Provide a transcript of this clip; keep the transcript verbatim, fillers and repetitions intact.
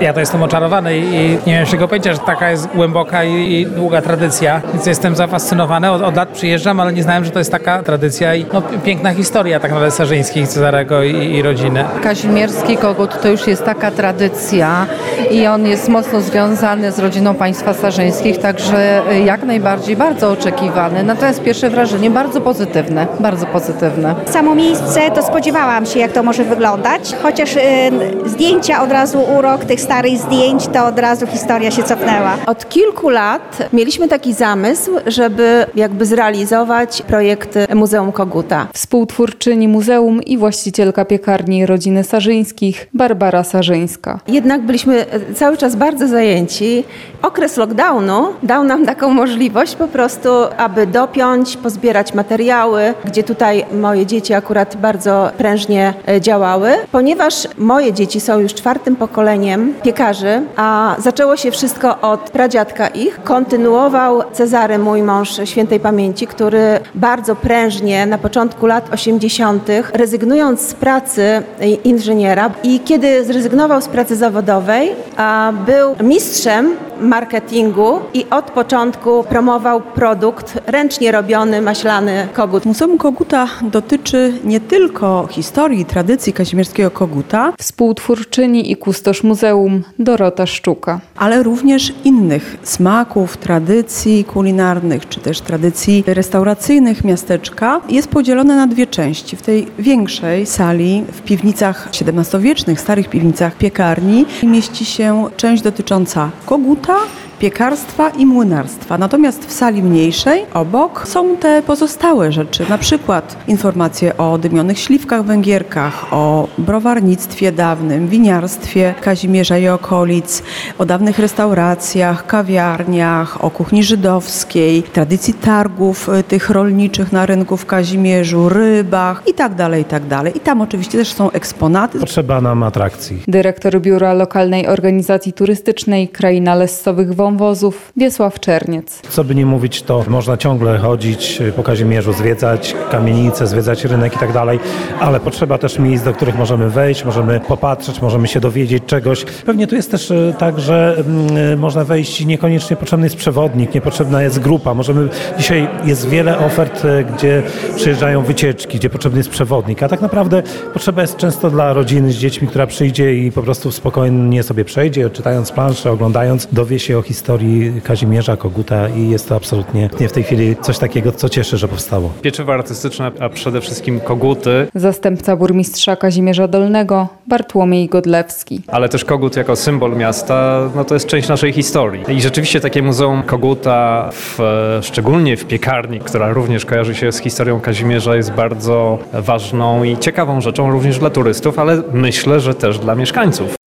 Ja to jestem oczarowany i nie miałem tego pojęcia, że taka jest głęboka i, i długa tradycja, więc jestem zafascynowany. Od, od lat przyjeżdżam, ale nie znałem, że to jest taka tradycja i no, piękna historia tak naprawdę Sarzyńskich, Cezarego i, i rodziny. Kazimierski kogut to już jest taka tradycja i on jest mocno związany z rodziną państwa Sarzyńskich, także jak najbardziej bardzo oczekiwany. Natomiast pierwsze wrażenie bardzo pozytywne, bardzo pozytywne. Samo miejsce to spodziewałam się, jak to może wyglądać, chociaż y, zdjęcia od razu, urok tych starych zdjęć, to od razu historia się cofnęła. Od kilku lat mieliśmy taki zamysł, żeby jakby zrealizować projekt Muzeum Koguta. Współtwórczyni muzeum i właścicielka piekarni rodziny Sarzyńskich, Barbara Sarzyńska. Jednak byliśmy cały czas bardzo zajęci. Okres lockdownu dał nam taką możliwość po prostu, aby dopiąć, pozbierać materiały, gdzie tutaj moje dzieci akurat bardzo prężnie działały. Ponieważ moje dzieci są już czwartym pokoleniem piekarzy, a zaczęło się wszystko od pradziadka ich, kontynuował Cezary, mój mąż świętej pamięci, który bardzo prężnie na początku lat osiemdziesiątych, rezygnując z pracy inżyniera i kiedy zrezygnował z pracy zawodowej, a był mistrzem marketingu i od początku promował produkt ręcznie robiony, maślany kogut. Muzeum Koguta dotyczy nie tylko historii i tradycji kazimierskiego koguta, Współtwórczyni i kustosz muzeum Dorota Szczuka. ale również innych smaków, tradycji kulinarnych, czy też tradycji restauracyjnych miasteczka. Jest podzielone na dwie części. W tej większej sali, w piwnicach siedemnastowiecznych, starych piwnicach piekarni, mieści się część dotycząca koguta, piekarstwa i młynarstwa. Natomiast w sali mniejszej obok są te pozostałe rzeczy, na przykład informacje o dymionych śliwkach węgierkach, o browarnictwie dawnym, winiarstwie Kazimierza i okolic, o dawnych restauracjach, kawiarniach, o kuchni żydowskiej, tradycji targów tych rolniczych na rynku w Kazimierzu, rybach i tak dalej, i tak dalej. I tam oczywiście też są eksponaty. Potrzeba nam atrakcji. Dyrektor biura lokalnej organizacji turystycznej Kraina Lessowych Wąwozów Wiesław Czerniec. Co by nie mówić, to można ciągle chodzić po Kazimierzu, zwiedzać kamienice, zwiedzać rynek i tak dalej, ale potrzeba też miejsc, do których możemy wejść, możemy popatrzeć, możemy się dowiedzieć czegoś. Pewnie tu jest też tak, że mm, można wejść i niekoniecznie potrzebny jest przewodnik, niepotrzebna jest grupa. Możemy, dzisiaj jest wiele ofert, gdzie przyjeżdżają wycieczki, gdzie potrzebny jest przewodnik, a tak naprawdę potrzeba jest często dla rodziny z dziećmi, która przyjdzie i po prostu spokojnie sobie przejdzie, czytając planszę, oglądając, dowie się o historii Kazimierza, koguta i jest to absolutnie nie w tej chwili coś takiego, co cieszy, że powstało. Pieczywo artystyczne, a przede wszystkim koguty. Zastępca burmistrza Kazimierza Dolnego Bartłomiej Godlewski. Ale też kogut jako symbol miasta, no to jest część naszej historii. I rzeczywiście takie muzeum koguta, w, szczególnie w piekarni, która również kojarzy się z historią Kazimierza, jest bardzo ważną i ciekawą rzeczą również dla turystów, ale myślę, że też dla mieszkańców.